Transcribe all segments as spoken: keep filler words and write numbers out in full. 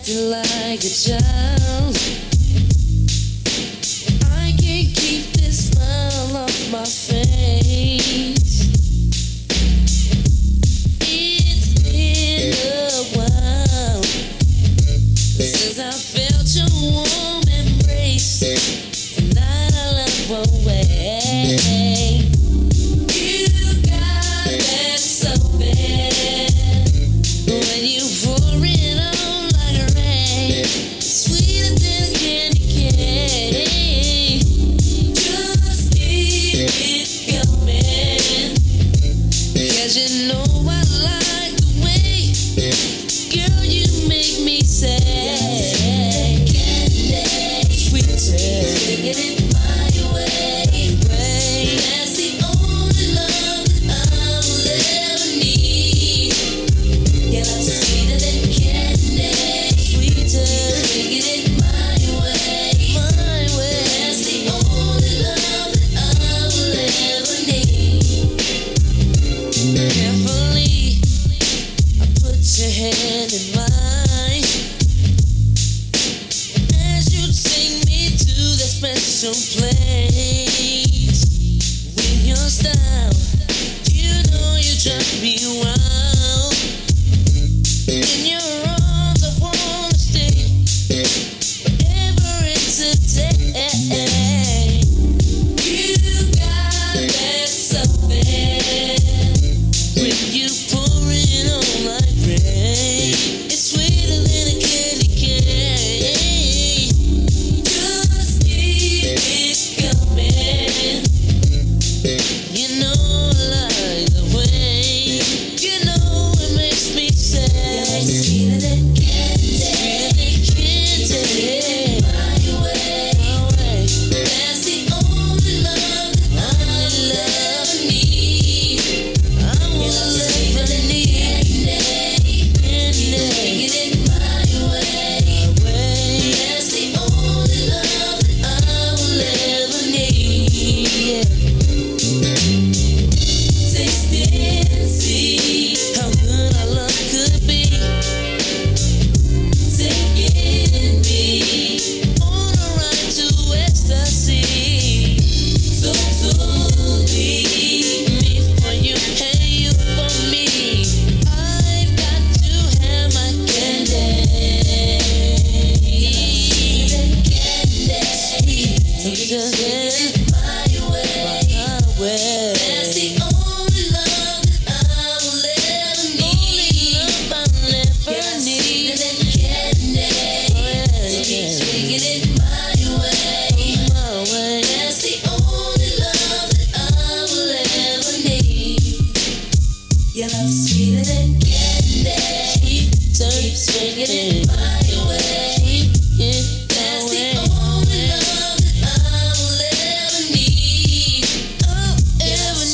acting like a child. I can't keep this smile off my face. It's been a while since I felt your warm embrace. Tonight I love away. You got that something when you pour it on like a rain, sweeter than a candy cane. Just keep it coming, 'cause you know I like the way, girl, you make me say, candy, sweeter, taking it my way, way. That's the only love that I will ever need. Yeah, I'm sweeter than candy, sweeter, taking it my way, my way. That's the only love that I will ever need. Carefully, I put your hand in mine as you take me to that special place. With your style, you know you drive me wild. In your arms, I wanna stay forever and today. You got that something when you pour it on like rain. It's sweeter than a candy cane. Just keep it coming. You know I like the way, you know it makes me say, sweeter than candy, sweeter than candy, my way, my way. That's the only love that I will ever need. I will ever need candy, taking it my way, my way. That's the only love that I will ever need. Taste and see how good our love could be. Taking me on a ride to ecstasy. So totally me for you and you for me. I've got to have my candy. Sweeter than my way, my way. That's the only love that I will ever need. Only love I'll ever need. Sweeter than candy. Oh, yeah, yeah. Taking it my way, my way. That's the only love that I will ever need. Your love sweeter than candy. Sweeter, taking it my way. That's the only love that I will ever need. Oh, ever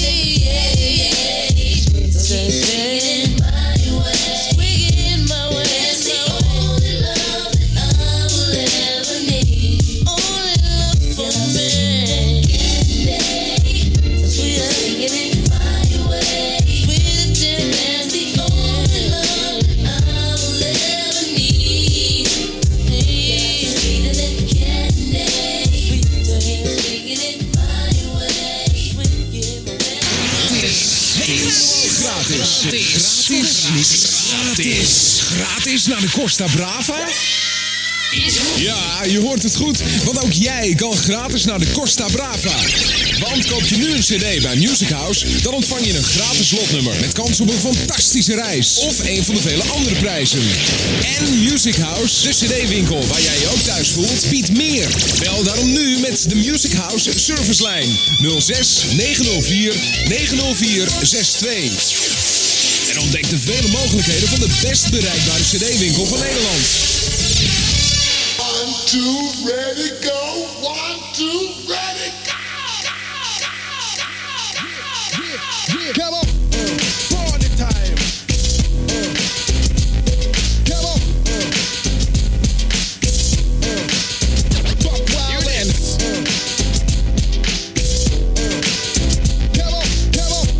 need. Taking it my way. Swinging my way. That's the only love that I will ever need. Only love for me. Sweeter, taking it my way. Sweeter than that's the only love that I will ever need. Sweeter than candy. Sweeter, taking it my way. Swinging my way. Gratis. Gratis. Gratis. Gratis naar de Costa Brava? Ja, je hoort het goed, want ook jij kan gratis naar de Costa Brava. Want koop je nu een cd bij Music House, dan ontvang je een gratis lotnummer met kans op een fantastische reis of een van de vele andere prijzen. En Music House, de cd-winkel waar jij je ook thuis voelt, biedt meer. Bel daarom nu met de Music House servicelijn nul zes negen nul vier negen nul vier zes twee. En ontdek de vele mogelijkheden van de best bereikbare cd-winkel van Nederland. One, two, ready, go. One, two, ready, go. Come on, party time. Come on, talk wild and come on, come on.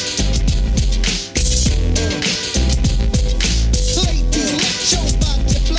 Ladies, let your body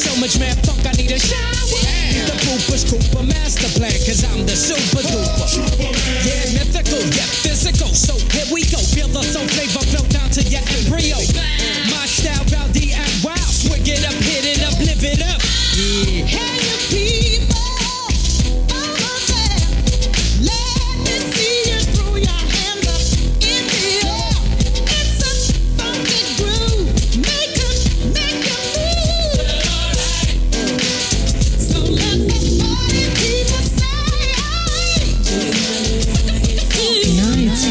so much mad funk, I need a shower. Need the Pooper Scooper master plan, cause I'm the super duper. Yeah, mythical, yeah, physical. So here we go, feel the soul flavor built down to your embryo. My style, rowdy and wild. Swig it up, hit it up, live it up. Yeah. Hey, you people, over there, let me see you throw your hands up in the air. It's a funky groove, make 'em, make 'em move. So let the party people say, Nights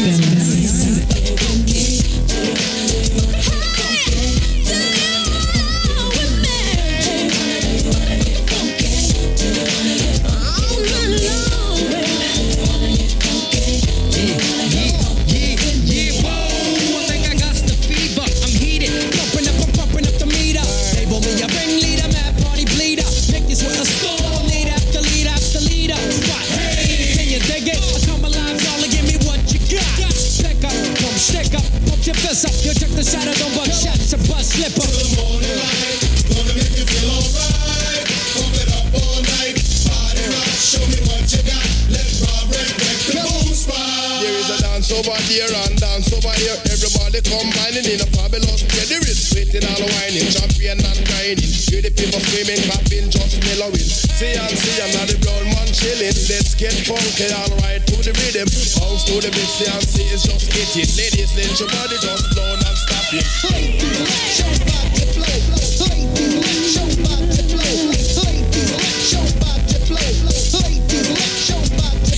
your fist up, you check the side of the buckshot, it's a bus slipper. Morning light, gonna make you feel alright. Pump it up all night, body rock, show me what you got. Let's rock, wreck, wreck the boom spot. There is a dance over here and dance over here. Everybody combining in a fabulous way. There is sweating and whining, champion and grinding. Hear the people screaming, clapping, just mellowing. See and see, I'm not the brown man chilling. Let's get funky, alright, to the rhythm. Bounce to the beat, see and see, it's just hitting. Ladies, let your body just flow and stop it. Show back the flow. Ladies, show back the flow. Ladies, show back the flow. Ladies, show back the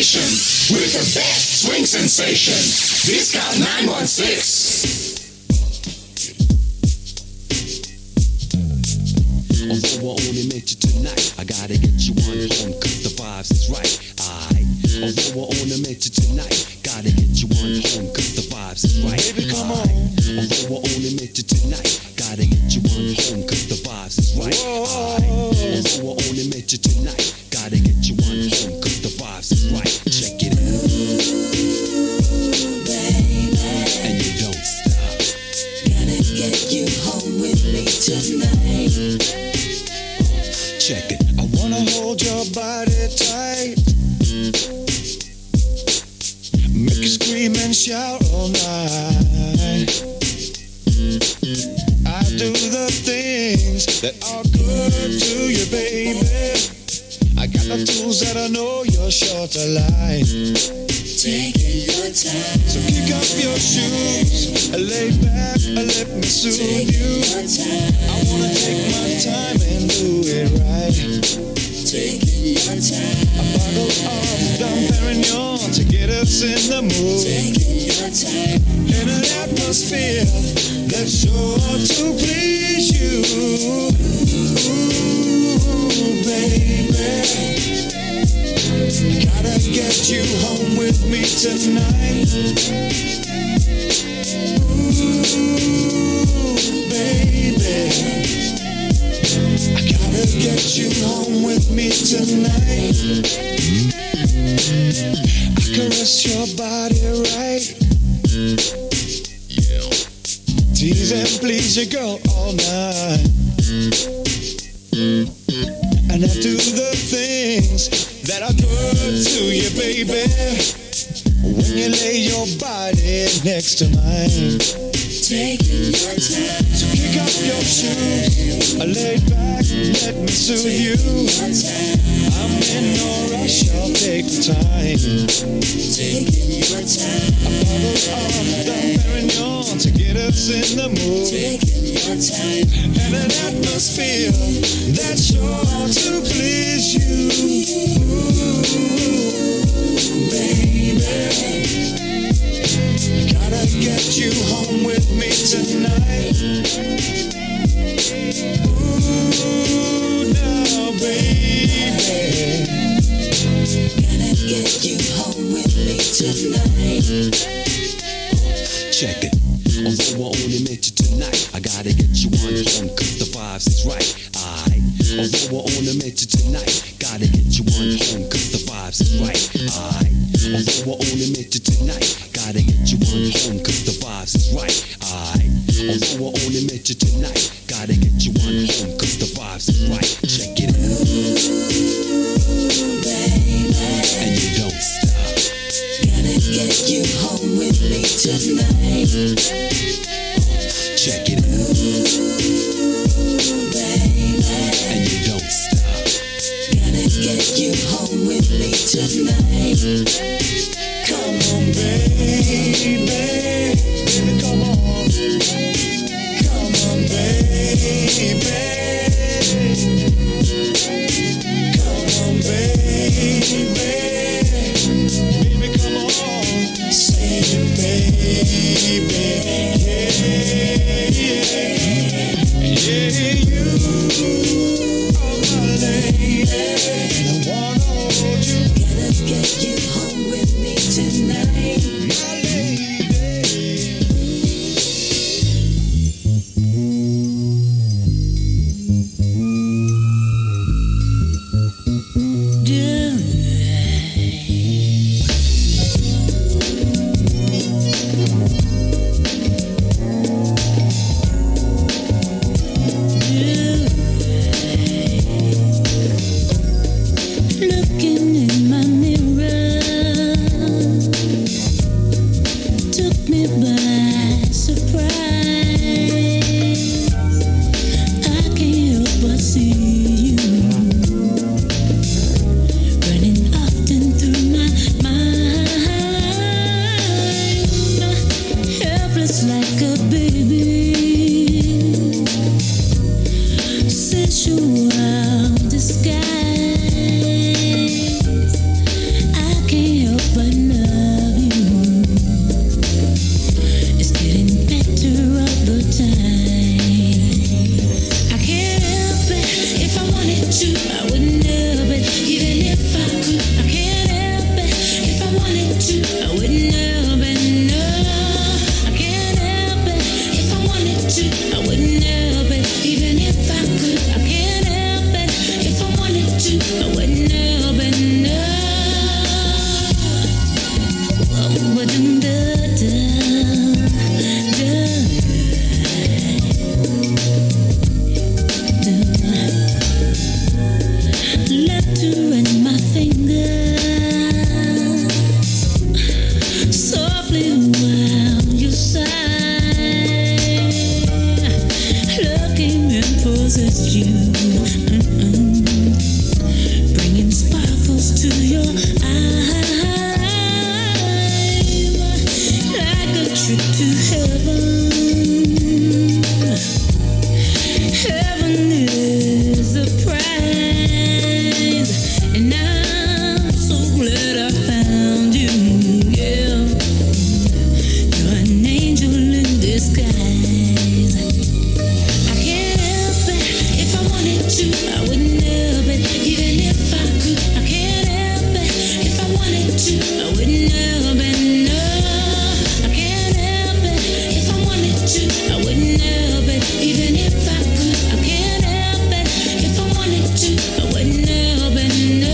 station with the best swing sensation. Discount nine one six. Although I only met you tonight, I gotta get you on home, cause the vibes is right. Aight. Although I only met you tonight, gotta get you on home, cause the vibes is right. Baby, come on. Although I only met you tonight, gotta get you on home, cause the vibes is right. Aight. Although I only met you tonight, gotta get you on home, cause the vibes is right. Check it out. And you don't stop. Gotta get you home with me tonight. Check it. I wanna hold your body tight, make you scream and shout all night. I do the things that are good to you, baby. I got the tools that I know you're sure to like. Taking your time. So kick off your shoes, lay back, let me soothe you. I wanna take my time and do it right. Taking your time. A bottle of Dom Perignon to get us in the mood. Taking your time. In an atmosphere that's sure to please you. Ooh, baby, gotta get you home with me tonight. Ooh, baby, I gotta get you home with me tonight. I caress your body right, yeah. Tease and please your girl all night, and I do the things that are good to you, baby. When you lay your body next to mine, Taking your time. so kick off your shoes, lay back, let me soothe you. I'm in no rush, I'll take the time. Taking your time. A bottle of Dom Perignon to get us in the mood. Taking your time. And an atmosphere that's sure to please you. Ooh, baby, gotta get you home with me tonight. Ooh, now, baby, Gotta get you home with me tonight. Check it. Although I only met you tonight, I gotta get you on home, cause the vibes is right. Aight. Although I only met you tonight, gotta get you on home, cause the vibes is right. Aight. Although I only met you tonight, gotta get you on home, cause the vibes is right. Aight. Although I only met you tonight, gotta get you on home, cause the vibes is right. Check it out. And you don't stop. Gotta get you home with me tonight. Check it out. And you don't stop. Gotta get you home with me tonight. come on, baby, baby, come on, come on, baby, come on, baby, baby, come on, say it, baby, yeah, yeah, yeah, you are my lady, and I wanna hold you. Gotta get you home with me tonight. My lady. Looking in my mirror took me by surprise. I can't help but see you running often through my mind, helpless like a baby, sensual disguise. I can't wanted to, I wouldn't help it. Even if I could, I can't help it. If I wanted to, I wouldn't help it. No, I can't help it. If I wanted to, I wouldn't help it. Even if I could, I can't help it. If I wanted to, I wouldn't help it. No. Oh, but da da da. Left to run my finger softly while you sigh, looking and possess you, mm-mm. Bringing sparkles to your eyes, like a trip to heaven. Heaven is a prize, and I'm so glad I found you. Yeah, you're an angel in disguise. I can't help it. If I wanted to, I wouldn't help it. Even if I could, I can't help it. If I wanted to, I wouldn't help it. No, I can't help it. If I wanted to, I wouldn't help it. Even if I could, I can't help it. If I wanted to, I wouldn't help it. No.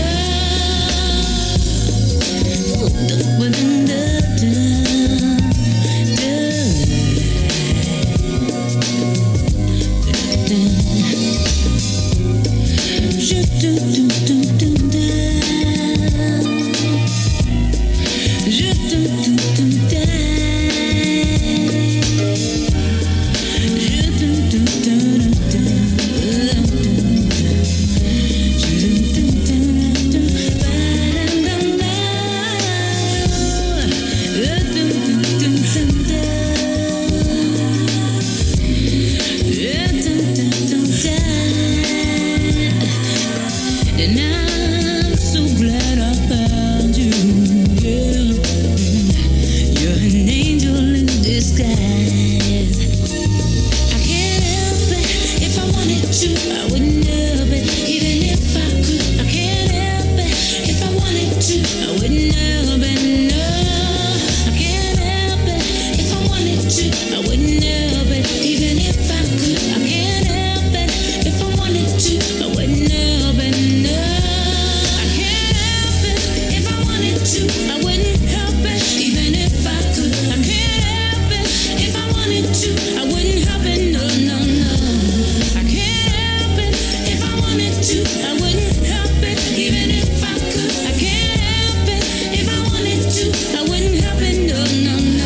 And I'm so glad I found you. Yeah, you're an angel in disguise. I can't help it. If I wanted to, I wouldn't help it. Even if I could, I can't help it. If I wanted to, I wouldn't help it. No, I can't help it. If I wanted to, I wouldn't help it. Even if I could, I can't help it. If I wanted to, I wouldn't help it. No, I can't help it. If I wanted to, I wouldn't help it. Even if I could, I can't help it. If I wanted to, I wouldn't help it. No, no, no, I can't help it. If I wanted to, I wouldn't help it. Even if I could, I can't help it. If I wanted to, I wouldn't help it. No, no, no.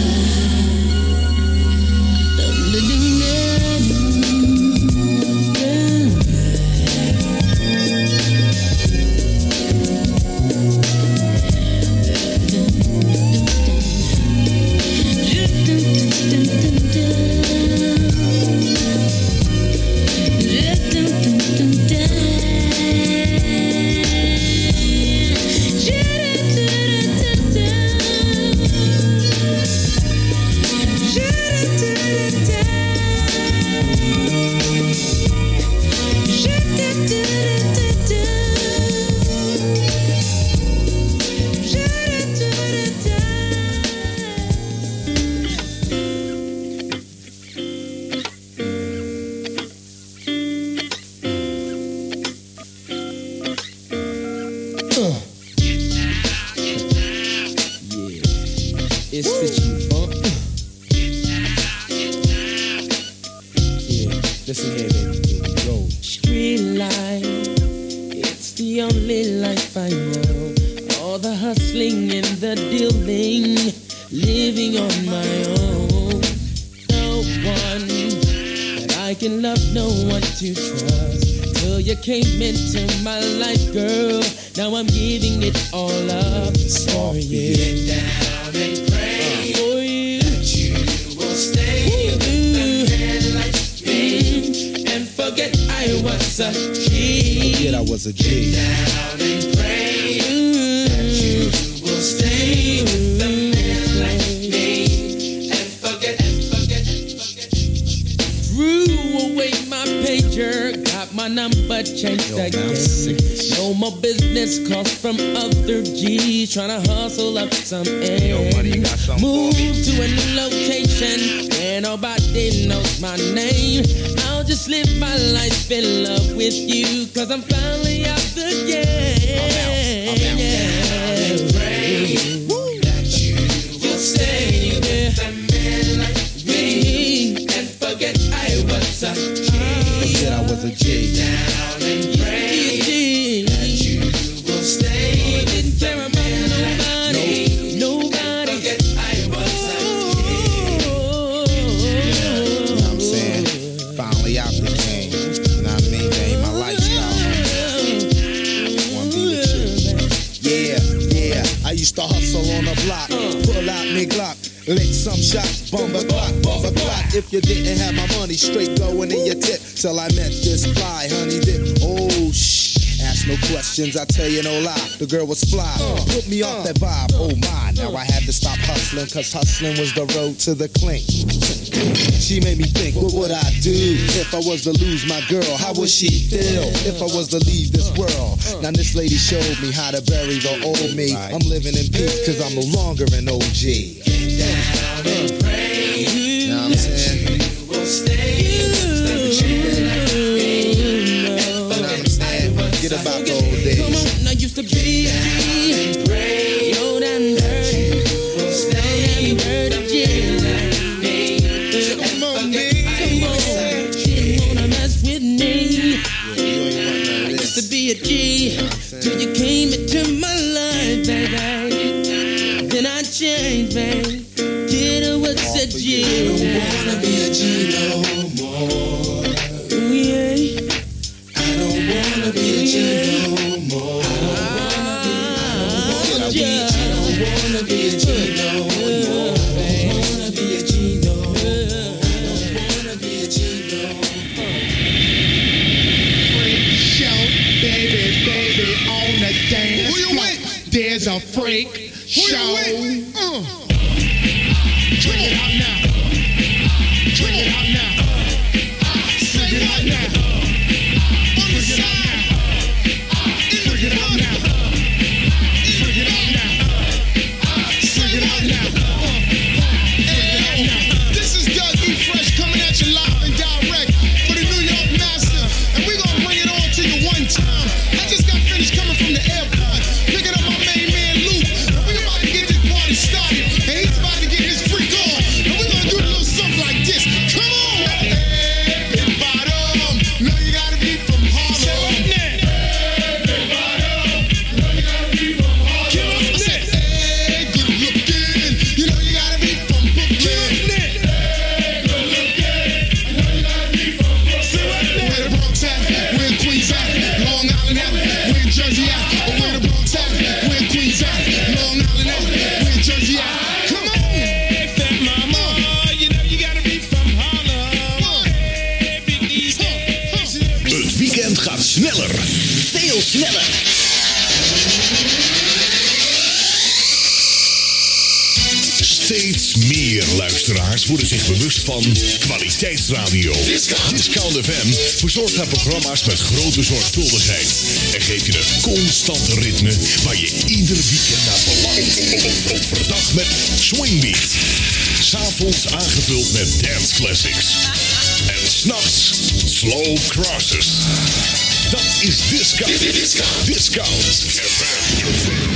It's the G-Funk. Yeah, listen here, baby. Here we go. Street life, it's the only life I know. All the hustling and the dealing, living on my own. No one that I can love, no one to trust. Till you came into my life, girl. Now I'm giving it all up for you. Get down and pray For you. that you will stay with a man like me. And forget I was a G. Forget I was a G. Down and pray that you will stay with a man like me. And forget, forget, forget. Threw away my pager, got my number I changed the game. No more business calls from other G's trying to hustle up some air. Yo, money, you got something Move for me? to a new location where nobody knows my name. I'll just live my life in love with you, cause I'm finally out the game. I'm out. I'm out. Yeah. Pray that you will stay with a man like me and forget I was a G. Forget I was a G. Down and pray that you will stay. I didn't care about nobody. Nobody. Forget I was a G. You know what I'm saying? Finally out the game. You know what I mean? That ain't my lifestyle. Wanna be with you. Yeah, yeah. I used to hustle on the block. Pull out me Glock. Lick some shots, bump a clock, bump a clock. If you didn't have my money, straight going in your tip. Till I met this fly, honey dip. Oh, shh. Ask no questions, I tell you no lie. The girl was fly, put me off that vibe. Oh my, now I had to stop hustling, cause hustling was the road to the clink. She made me think, what would I do if I was to lose my girl? How would she feel if I was to leave this world? Now this lady showed me how to bury the old me. I'm living in peace cause I'm no longer an O G. Down and pray. You know what I'm saying? You will stay. Forget about the old days. Come on, I used to be a G. Yo, damn dirty. Stay and dirty G. Come on, baby. Come on. She didn't wanna mess with me. I used to be a G till you came into my life, baby. Then I changed, baby. Kid was a G. I don't wanna be a G no more. Ooh, yeah. I don't wanna be a G no more. I don't wanna be, I don't wanna be a G no more. I don't wanna be a G no more. I don't wanna be a G no more. Freak show, baby, baby, on the dance floor. There's a freak show. Uh. Bring it out now. Bring it out now. Bring it out now. Bring it out now. Bring it out now. Bring it out now. Bring it out now. Bring it out now. This is Doug E. Fresh coming at you live and direct for the New York Massive, and we're gonna bring it on to you one time. I just got finished coming from the airport, picking up my main man Luke, and we're about to get this party started, and he's about to get his freak on, and we're gonna do a little something like this. Come on, everybody, know you gotta be from Harlem. Everybody, know you gotta be from Harlem. I said, hey, good looking, you know you gotta be from Brooklyn. Hey, good looking, I know you gotta be from Brooklyn. Where the Bronx at? Where Queens at? Long Island at? Where Jersey at? Or where the Bronx at? Where Queens at? Long Island at? Where Jersey at? Come on! Hey, fat mama, you know you gotta be from Harlem. Hey, Big East. Het weekend gaat sneller. Veel sneller. Steeds meer luisteraars worden zich bewust van kwaliteitsradio. Discount F M verzorgt haar programma's met grote zorgvuldigheid. En geeft je een constante ritme waar je ieder weekend naar verlangt. Overdag met Swingbeat. 's Avonds aangevuld met dance classics. En 's nachts slow crosses. Dat is Discount. Discount. Discount F M.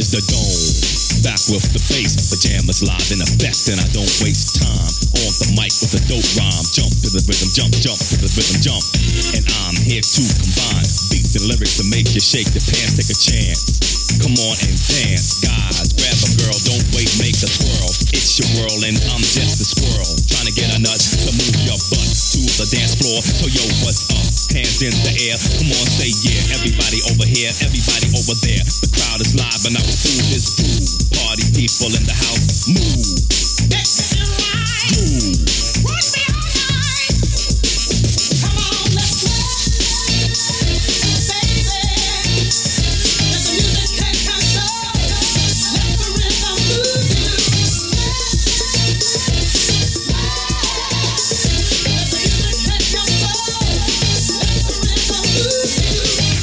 is the dome. Back with the bass, pajamas live in effect, and I don't waste time on the mic with a dope rhyme. Jump to the rhythm, jump, jump to the rhythm, jump. And I'm here to combine beats and lyrics to make you shake your pants, take a chance. Come on and dance, guys. Grab a girl, don't wait, make a twirl. It's your world and I'm just a squirrel, trying to get a nut to move your butt to the dance floor. So yo, what's up? Hands in the air. Come on, say yeah. Everybody over here, everybody over there. The crowd is live and our food is food. Party people in the house, move. That's right. Groove. Rock me all night. Come on, let's play, baby. Let the music take control. Let the rhythm move you. Let the music take control. Let the rhythm move you.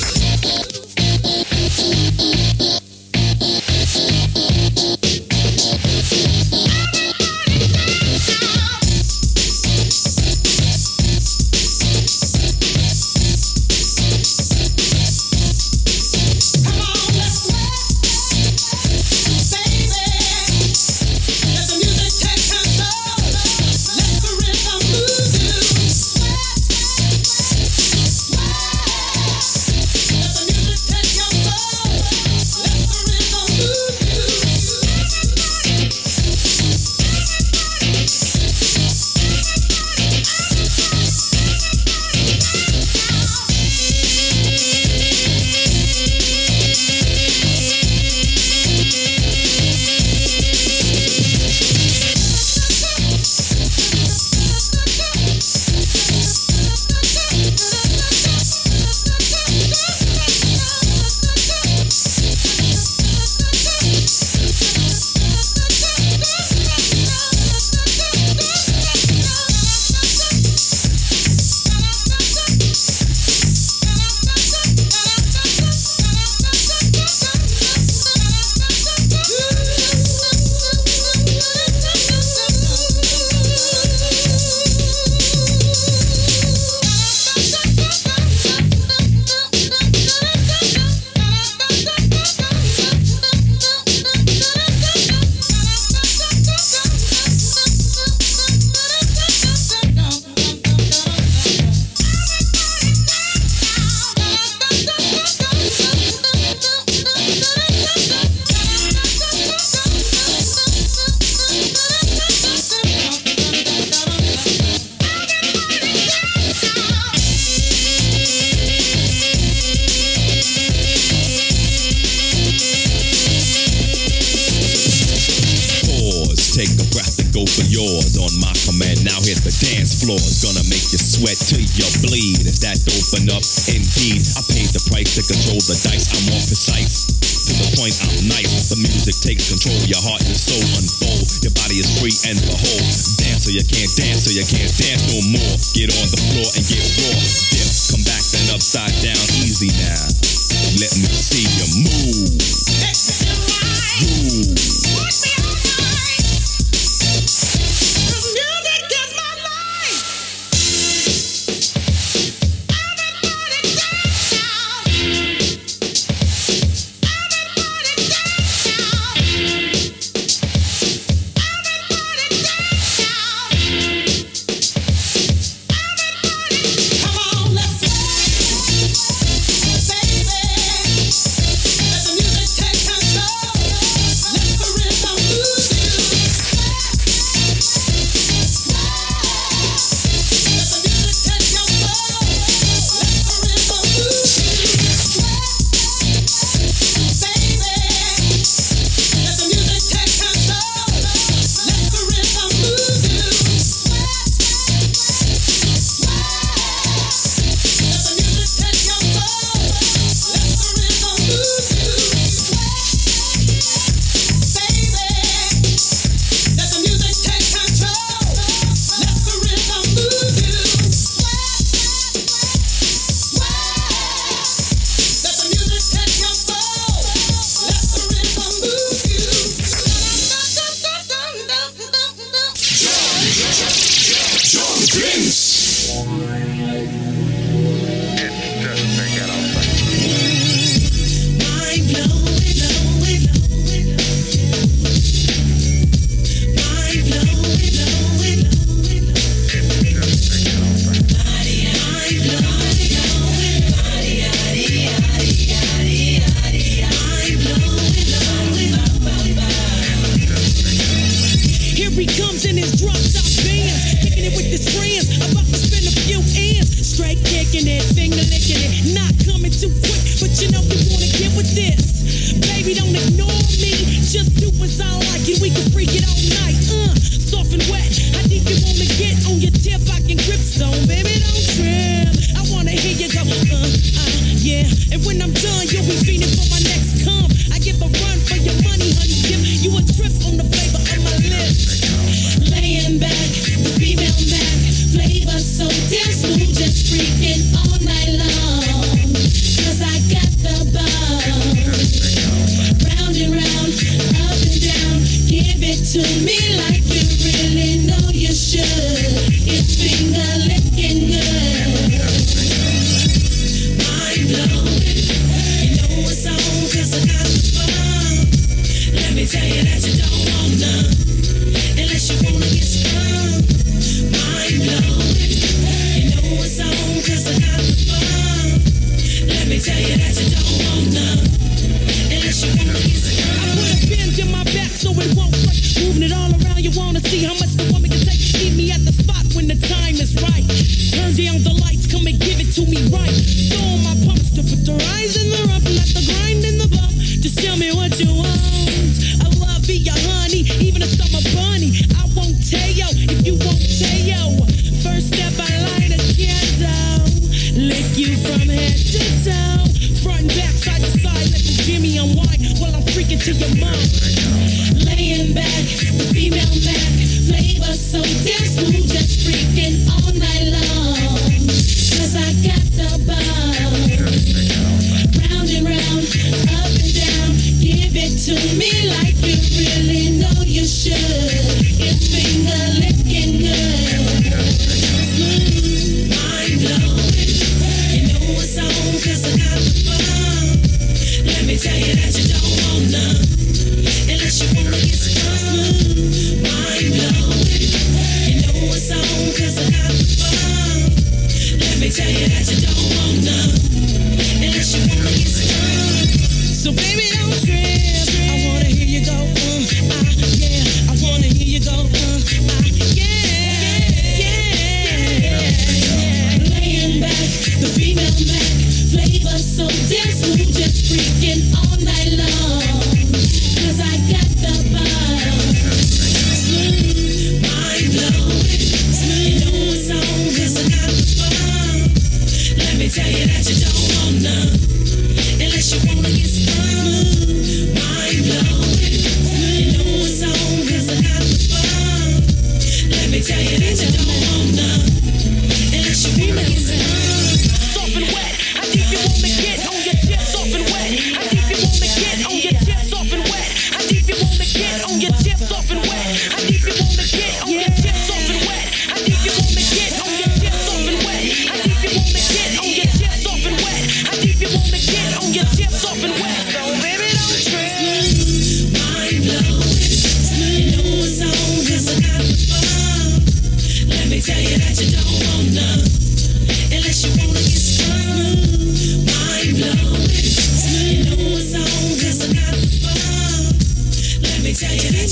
Floor's gonna make you sweat till you bleed. Is that open up? Indeed, I paid the price to control the dice. I'm more precise, to the point I'm nice. The music takes control, your heart and soul unfold. Your body is free and behold. Dance or you can't dance, or you can't dance no more. Get on the floor and get raw. Dip, come back then upside down, easy now. Let me see you move. Groove. Let the music licking it, finger licking it, not coming too quick, but you know you wanna get with this. Baby, don't ignore me, just do what's I like and we can freak it all night. Uh, soft and wet, how deep you wanna get on your tip? I can grip stone, baby, don't trip. I wanna hear you go, uh, uh, yeah. And when I'm done, you'll be feeding for my next cum. I give a run for your money, honey, give you a trip on the flavor of my lips. Laying back, the female Mac, flavor so damn smooth, just freaking all night long. Cause I got the buzz. Round and round, up and down, give it to me like you really know you should. It's finger licking good. Mind blowing, you know it's on cause I got the buzz. Let me tell you that you don't want none, unless you wanna get sprung. Mind blowing, you know it's on cause I got the buzz. Let me tell you that you don't want none, unless you wanna get sprung. I put a pin to my back so it won't break. Moving it all around, you wanna see how much the woman can take. Keep me at the spot when the time is right. Turn down the lights, come and give it to me right. Throw on my pumps to put the rise in the rough, let the grind in the bump. Just tell me what you want. I love be your honey, even a summer bunny. I won't tell you if you won't tell you. First step, I light a candle, lick you from head to toe, front and back, side to side. Let the Jimmy unwind while I'm freaking to your mom. Laying back, the female Mac, flavor so damn smooth, just freaking all night long. Cause I got the buzz. Round and round, up and down, give it to me like you really know you should. It's finger licking good. Smooth, mind blowing, you know it's on cause I got the buzz. Let me tell you that you don't want none, unless you wanna get sprung. Mind blowing, you know it's on cause I got the buzz. Let me tell you that you don't want none, unless you wanna get sprung. So baby, don't trip. I wanna hear you go, uh, ah, yeah. I wanna hear you go, uh, ah, yeah.